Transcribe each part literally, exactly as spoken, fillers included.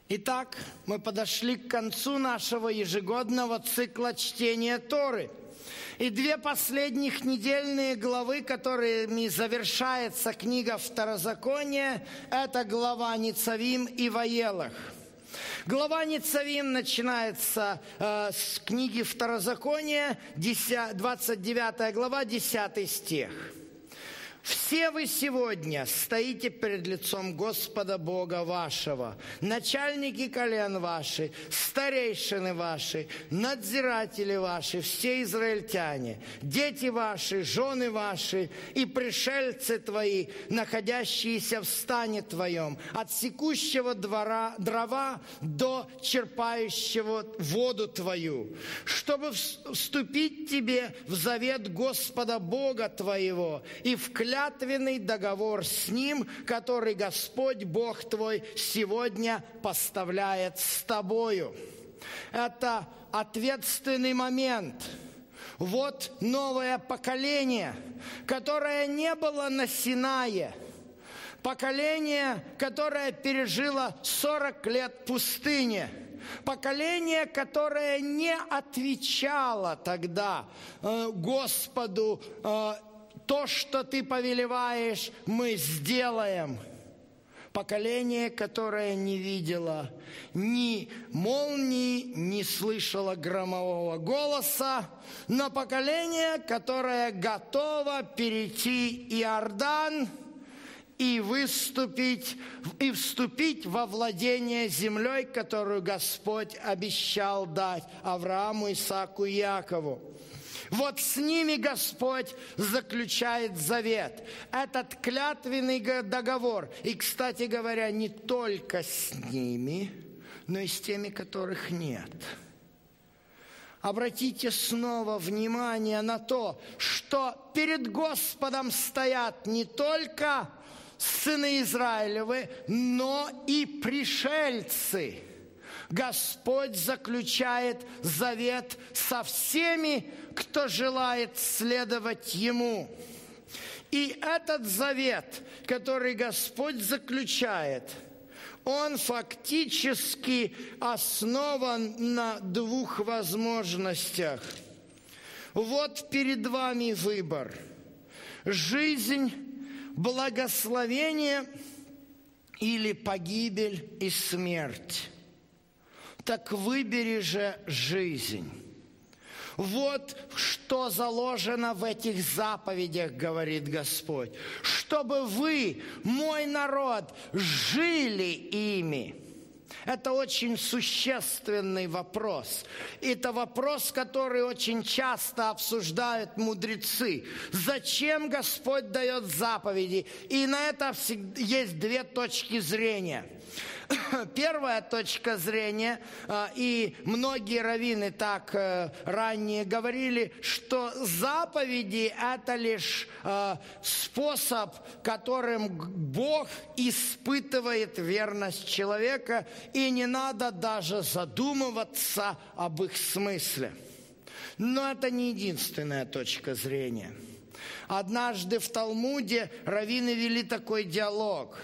Итак, мы подошли к концу нашего ежегодного цикла чтения Торы. И две последних недельные главы, которыми завершается книга Второзакония, это глава Ницавим и Ваелах. Глава Ницавим начинается э, с книги Второзакония, двадцать девятая глава, десятый стих. «Все вы сегодня стоите перед лицом Господа Бога вашего, начальники колен ваши, старейшины ваши, надзиратели ваши, все израильтяне, дети ваши, жены ваши и пришельцы твои, находящиеся в стане твоем, от секущего двора, дрова до черпающего воду твою, чтобы вступить тебе в завет Господа Бога твоего и в клятву, клятвенный договор с Ним, который Господь Бог твой сегодня поставляет с тобою». Это ответственный момент. Вот новое поколение, которое не было на Синае. Поколение, которое пережило сорок лет пустыни. Поколение, которое не отвечало тогда э, Господу э, «То, что ты повелеваешь, мы сделаем». Поколение, которое не видело ни молнии, не слышало громового голоса, но поколение, которое готово перейти Иордан и выступить, и вступить во владение землей, которую Господь обещал дать Аврааму, Исааку и Якову. Вот с ними Господь заключает завет, этот клятвенный договор. И, кстати говоря, не только с ними, но и с теми, которых нет. Обратите снова внимание на то, что перед Господом стоят не только сыны Израилевы, но и пришельцы. Господь заключает завет со всеми, кто желает следовать Ему. И этот завет, который Господь заключает, он фактически основан на двух возможностях. Вот перед вами выбор: жизнь, благословение или погибель и смерть. Так выбери же жизнь. Вот что заложено в этих заповедях, говорит Господь, чтобы вы, мой народ, жили ими. Это очень существенный вопрос. Это вопрос, который очень часто обсуждают мудрецы. Зачем Господь дает заповеди? И на это есть две точки зрения. Первая точка зрения, и многие раввины так ранее говорили, что заповеди – это лишь способ, которым Бог испытывает верность человека, и не надо даже задумываться об их смысле. Но это не единственная точка зрения. Однажды в Талмуде раввины вели такой диалог.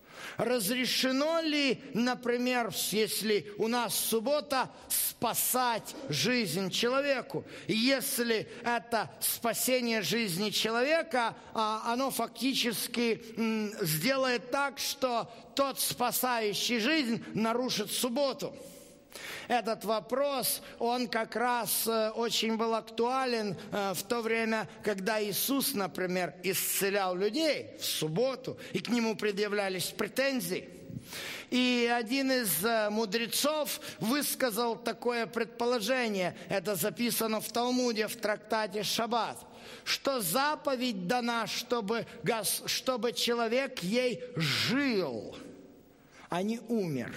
Разрешено ли, например, если у нас суббота, спасать жизнь человеку? Если это спасение жизни человека, оно фактически сделает так, что тот, спасающий жизнь, нарушит субботу. Этот вопрос, он как раз очень был актуален в то время, когда Иисус, например, исцелял людей в субботу, и к нему предъявлялись претензии. И один из мудрецов высказал такое предположение, это записано в Талмуде, в трактате «Шаббат», что заповедь дана, чтобы, чтобы человек ей жил, а не умер.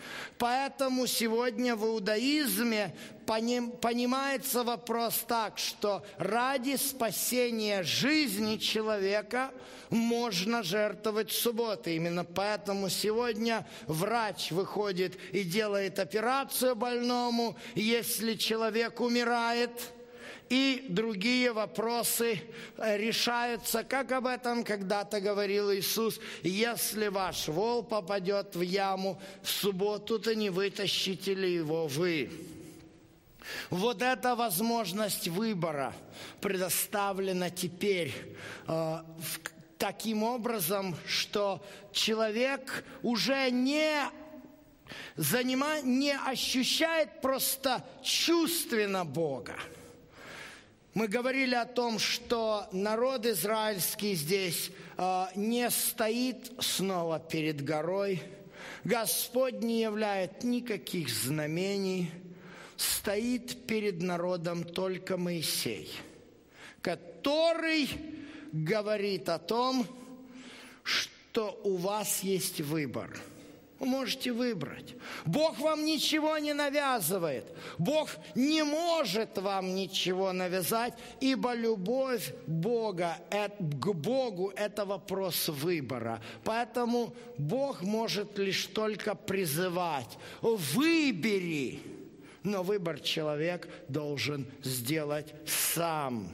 Поэтому сегодня в иудаизме понимается вопрос так, что ради спасения жизни человека можно жертвовать субботой. Именно поэтому сегодня врач выходит и делает операцию больному, если человек умирает. И другие вопросы решаются, как об этом когда-то говорил Иисус. Если ваш вол попадет в яму в субботу, то не вытащите ли его вы? Вот эта возможность выбора предоставлена теперь э, таким образом, что человек уже не, занима, не ощущает просто чувственно Бога. Мы говорили о том, что народ израильский здесь э, не стоит снова перед горой. Господь не являет никаких знамений. Стоит перед народом только Моисей, который говорит о том, что у вас есть выбор. Вы можете выбрать. Бог вам ничего не навязывает. Бог не может вам ничего навязать, ибо любовь Бога к Богу – это вопрос выбора. Поэтому Бог может лишь только призывать: выбери. Но выбор человек должен сделать сам.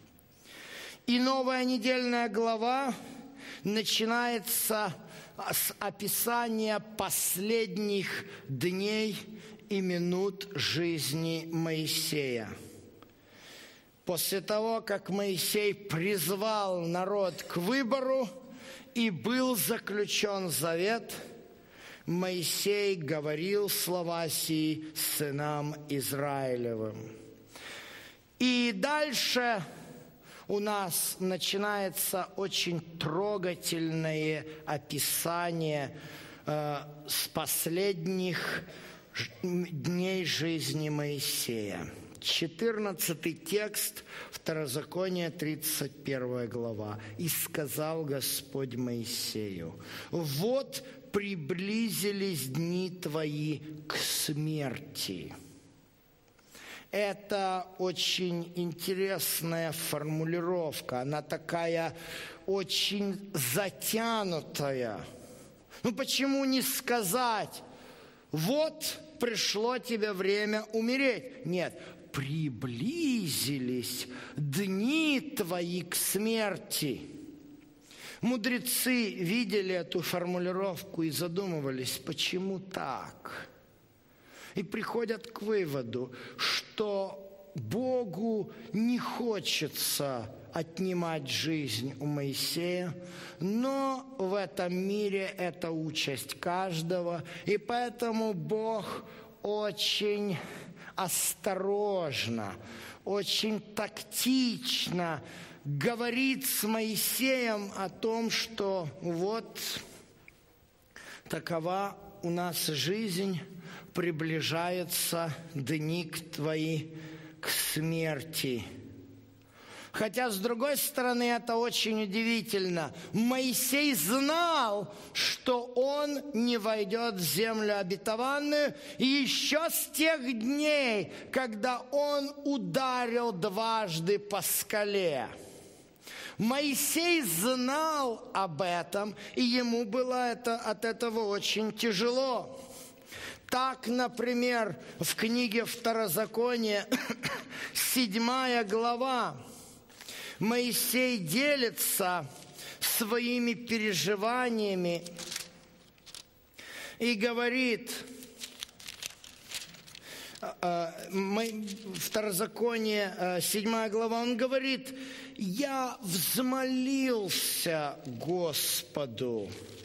И новая недельная глава начинается с описания последних дней и минут жизни Моисея. После того, как Моисей призвал народ к выбору и был заключен завет, Моисей говорил слова сии сынам Израилевым. И дальше у нас начинается очень трогательное описание э, с последних дней жизни Моисея. четырнадцатый текст, Второзаконие, тридцать первая глава. «И сказал Господь Моисею: вот приблизились дни твои к смерти». Это очень интересная формулировка. Она такая очень затянутая. Ну почему не сказать: вот пришло тебе время умереть? Нет. Приблизились дни твои к смерти. Мудрецы видели эту формулировку и задумывались, почему так? И приходят к выводу, что Богу не хочется отнимать жизнь у Моисея, но в этом мире это участь каждого, и поэтому Бог очень осторожно, очень тактично говорит с Моисеем о том, что вот такова у нас жизнь, приближаются дни твои к смерти. Хотя, с другой стороны, это очень удивительно. Моисей знал, что он не войдет в землю обетованную, и еще с тех дней, когда он ударил дважды по скале. Моисей знал об этом, и ему было это, от этого очень тяжело. Так, например, в книге Второзакония, седьмая глава, Моисей делится своими переживаниями и говорит, Второзаконие, седьмая глава, он говорит: «Я взмолился Господу,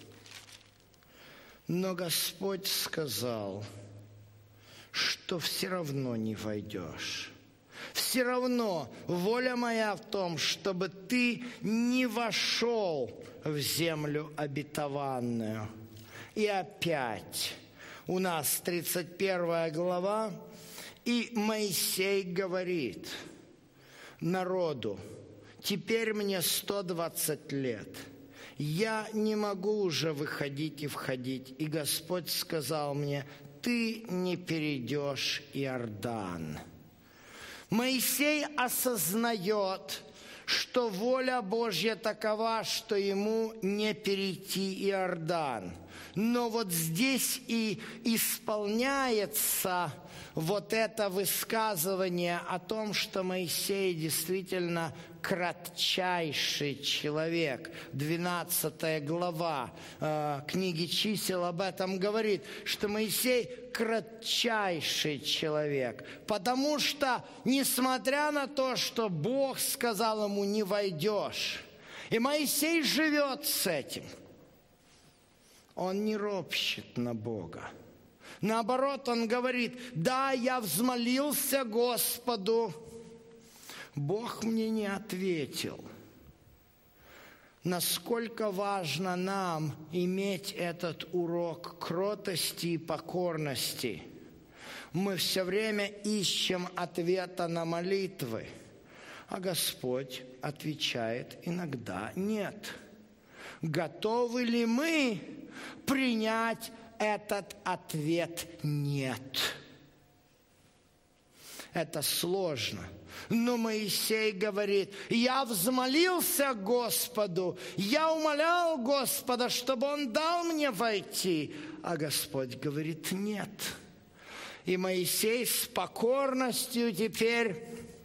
но Господь сказал, что все равно не войдешь. Все равно воля моя в том, чтобы ты не вошел в землю обетованную». И опять у нас тридцать первая глава, и Моисей говорит народу: «Теперь мне сто двадцать лет. Я не могу уже выходить и входить. И Господь сказал мне: ты не перейдешь Иордан». Моисей осознает, что воля Божья такова, что ему не перейти Иордан. Но вот здесь и исполняется вот это высказывание о том, что Моисей действительно кратчайший человек. двенадцатая глава э, книги «Чисел» об этом говорит, что Моисей кратчайший человек. Потому что, несмотря на то, что Бог сказал ему «не войдешь», и Моисей живет с этим, он не ропщет на Бога. Наоборот, он говорит: да, я взмолился Господу, Бог мне не ответил. Насколько важно нам иметь этот урок кротости и покорности. Мы все время ищем ответа на молитвы, а Господь отвечает иногда нет. Готовы ли мы принять этот ответ «нет»? Это сложно. Но Моисей говорит: я взмолился Господу, я умолял Господа, чтобы Он дал мне войти. А Господь говорит: нет. И Моисей с покорностью теперь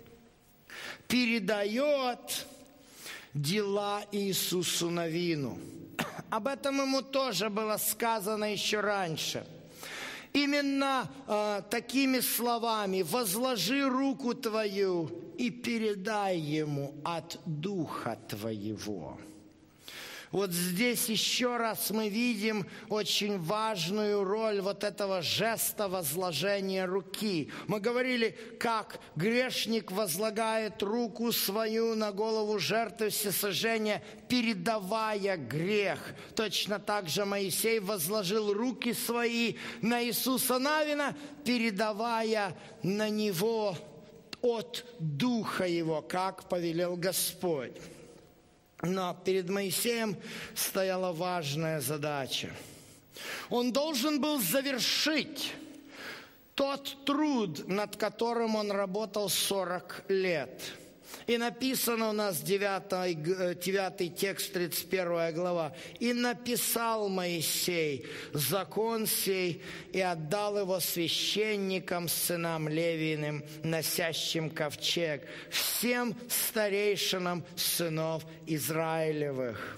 передает дела Иисусу Навину. Об этом ему тоже было сказано еще раньше. Именно э, такими словами: возложи руку твою и передай ему от Духа твоего. Вот здесь еще раз мы видим очень важную роль вот этого жеста возложения руки. Мы говорили, как грешник возлагает руку свою на голову жертвы всесожжения, передавая грех. Точно так же Моисей возложил руки свои на Иисуса Навина, передавая на него от Духа Его, как повелел Господь. Но перед Моисеем стояла важная задача. Он должен был завершить тот труд, над которым он работал сорок лет. И написано у нас девятый, девятый текст, тридцать первая глава. «И написал Моисей закон сей, и отдал его священникам, сынам Левииным, носящим ковчег, всем старейшинам сынов Израилевых».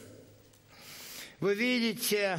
Вы видите,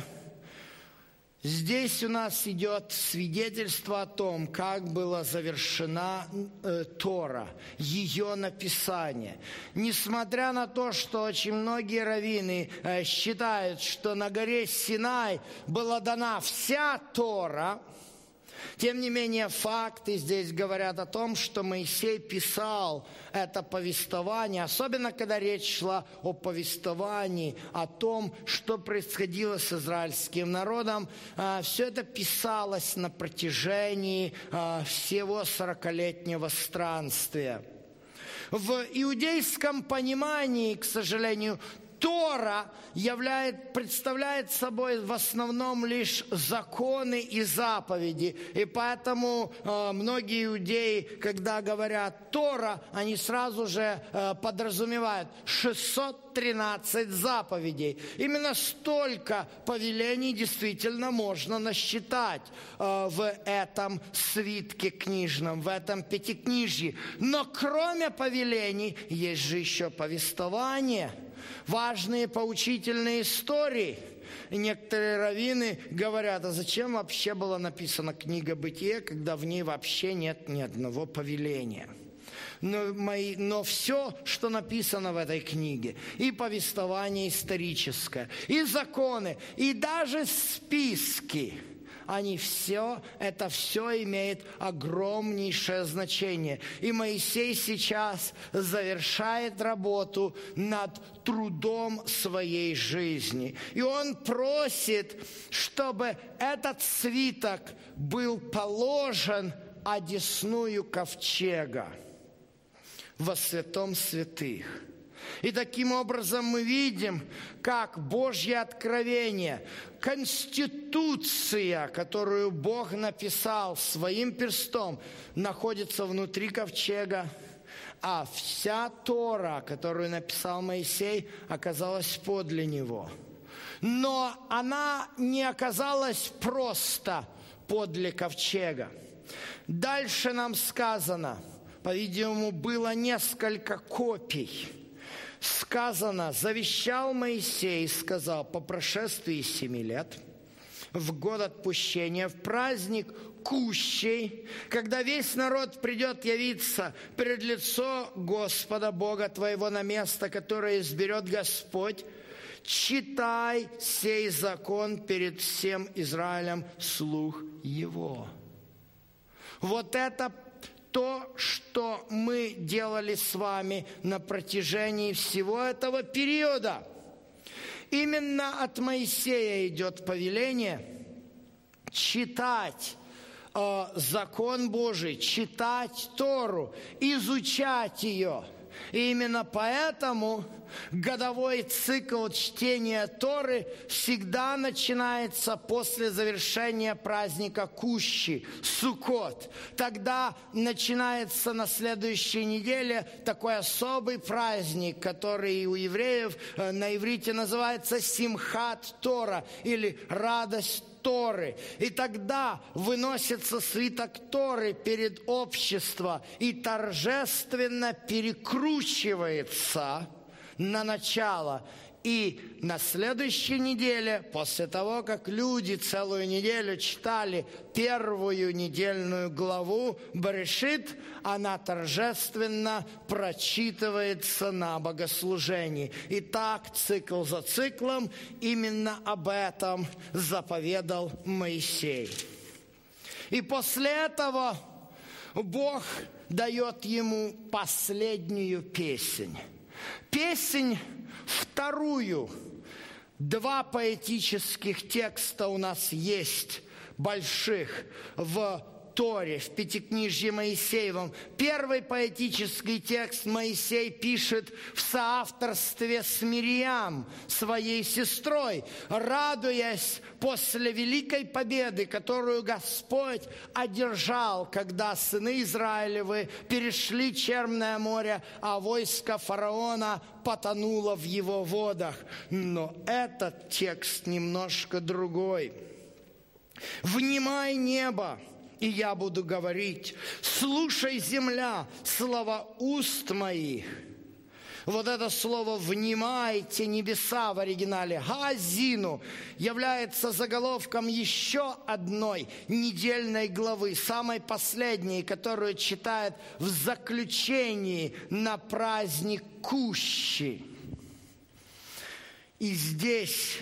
здесь у нас идет свидетельство о том, как была завершена э, Тора, ее написание. Несмотря на то, что очень многие раввины э, считают, что на горе Синай была дана вся Тора, тем не менее факты здесь говорят о том, что Моисей писал это повествование, особенно когда речь шла о повествовании, о том, что происходило с израильским народом. Все это писалось на протяжении всего сорокалетнего странствия. В иудейском понимании, к сожалению, Тора являет, представляет собой в основном лишь законы и заповеди. И поэтому э, многие иудеи, когда говорят Тора, они сразу же э, подразумевают шестьсот тринадцать заповедей. Именно столько повелений действительно можно насчитать э, в этом свитке книжном, в этом пятикнижье. Но кроме повелений есть же еще повествование. Важные поучительные истории. И некоторые раввины говорят: а зачем вообще была написана книга «Бытие», когда в ней вообще нет ни одного повеления? Но, мои, но все, что написано в этой книге, и повествование историческое, и законы, и даже списки, они все, это все имеет огромнейшее значение. И Моисей сейчас завершает работу над трудом своей жизни. И он просит, чтобы этот свиток был положен одесную ковчега во святом святых. И таким образом мы видим, как Божье откровение, конституция, которую Бог написал своим перстом, находится внутри ковчега, а вся Тора, которую написал Моисей, оказалась подле него. Но она не оказалась просто подле ковчега. Дальше нам сказано, по-видимому, было несколько копий. Сказано, завещал Моисей, сказал, по прошествии семи лет, в год отпущения, в праздник Кущей, когда весь народ придет явиться пред лицо Господа Бога твоего на место, которое изберет Господь, читай сей закон перед всем Израилем вслух его. Вот это то, что мы делали с вами на протяжении всего этого периода. Именно от Моисея идет повеление читать э, закон Божий, читать Тору, изучать ее. И именно поэтому годовой цикл чтения Торы всегда начинается после завершения праздника Кущи, Суккот. Тогда начинается на следующей неделе такой особый праздник, который у евреев на иврите называется Симхат Тора или радость Торы. И тогда выносится свиток Торы перед обществом и торжественно перекручивается на начало. И на следующей неделе, после того, как люди целую неделю читали первую недельную главу Берешит, она торжественно прочитывается на богослужении. И так, цикл за циклом, именно об этом заповедал Моисей. И после этого Бог дает ему последнюю песнь. Песнь вторую. Два поэтических текста у нас есть, больших, в Торе, в Пятикнижье Моисеевом. Первый поэтический текст Моисей пишет в соавторстве с Мириам, своей сестрой, радуясь после великой победы, которую Господь одержал, когда сыны Израилевы перешли Черное море, а войско фараона потонуло в его водах. Но этот текст немножко другой. «Внимай, небо, и я буду говорить, слушай, земля, слова уст моих». Вот это слово «внимайте, небеса» в оригинале «Хаазину» является заголовком еще одной недельной главы, самой последней, которую читают в заключении на праздник Кущи. И здесь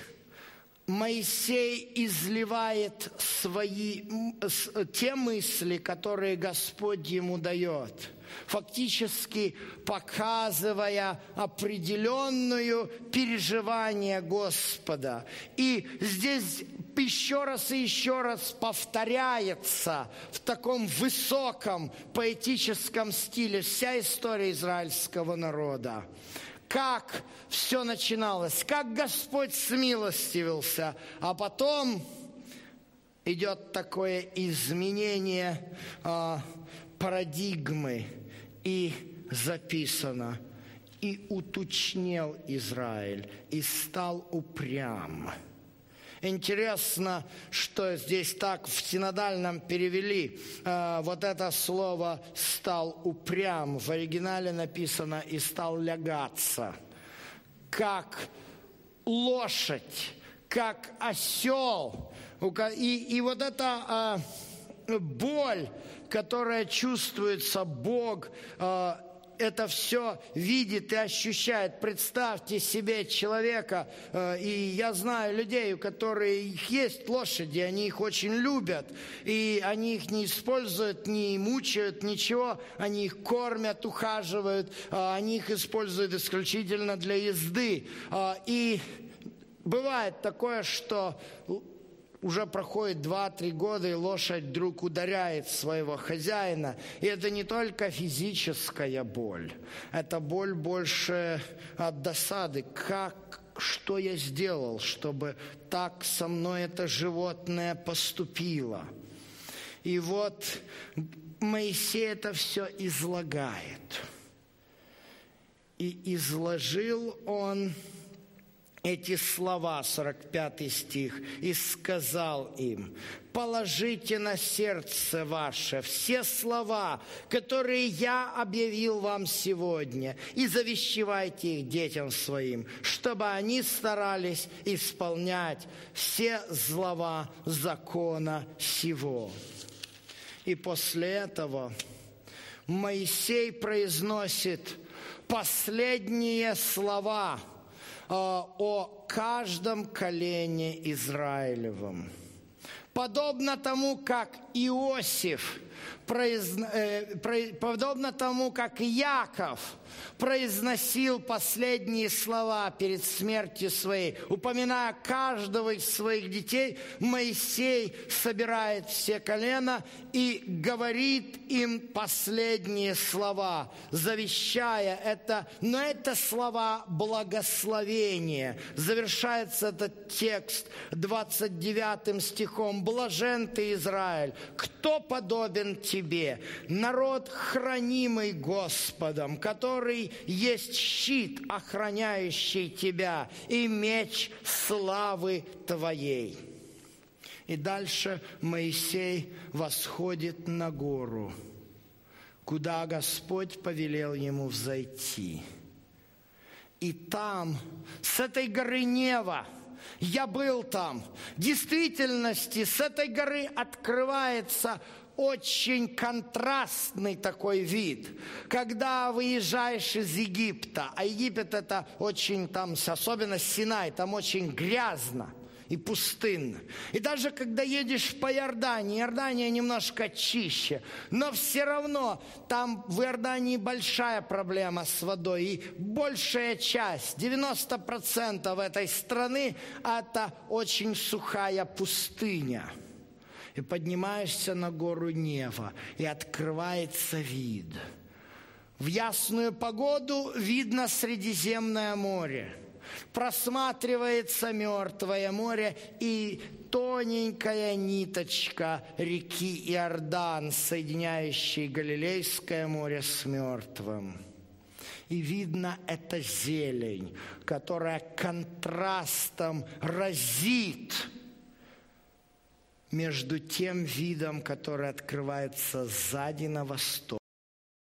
Моисей изливает свои, те мысли, которые Господь ему дает, фактически показывая определенное переживание Господа. И здесь еще раз и еще раз повторяется в таком высоком поэтическом стиле вся история израильского народа. Как все начиналось, как Господь смилостивился, а потом идет такое изменение а, парадигмы, и записано: «И уточнел Израиль, и стал упрям». Интересно, что здесь так в синодальном перевели э, вот это слово «стал упрям». В оригинале написано «и стал лягаться», как лошадь, как осел. И, и вот эта э, боль, которая чувствуется, Бог э, это все видит и ощущает. Представьте себе человека, э, и я знаю людей, у которых есть лошади, они их очень любят, и они их не используют, не мучают, ничего, они их кормят, ухаживают, э, они их используют исключительно для езды. Э, и бывает такое, что уже проходит два-три года, и лошадь вдруг ударяет своего хозяина. И это не только физическая боль, это боль больше от досады. Как, что я сделал, чтобы так со мной это животное поступило? И вот Моисей это все излагает. И изложил он эти слова, сорок пятый стих, «И сказал им: положите на сердце ваше все слова, которые я объявил вам сегодня, и завещевайте их детям своим, чтобы они старались исполнять все слова закона сего». И после этого Моисей произносит последние слова о каждом колене Израилевом. Подобно тому, как Иосиф, произно, э, про, подобно тому, как Яков произносил последние слова перед смертью своей, упоминая каждого из своих детей, Моисей собирает все колена и говорит им последние слова, завещая это, но это слова благословения. Завершается этот текст двадцать девятым стихом: «Блажен ты, Израиль, кто подобен тебе, народ, хранимый Господом, который есть щит, охраняющий тебя, и меч славы твоей». И дальше Моисей восходит на гору, куда Господь повелел ему взойти. И там, с этой горы Нева, я был там, в действительности с этой горы открывается очень контрастный такой вид, когда выезжаешь из Египта, а Египет это очень там, особенно Синай, там очень грязно и пустынно. И даже когда едешь по Иордании, Иордания немножко чище, но все равно там в Иордании большая проблема с водой, и большая часть, девяносто процентов этой страны, это очень сухая пустыня. И поднимаешься на гору Нева, и открывается вид. В ясную погоду видно Средиземное море. Просматривается Мертвое море и тоненькая ниточка реки Иордан, соединяющей Галилейское море с Мертвым. И видно эта зелень, которая контрастом разит между тем видом, который открывается сзади на восток.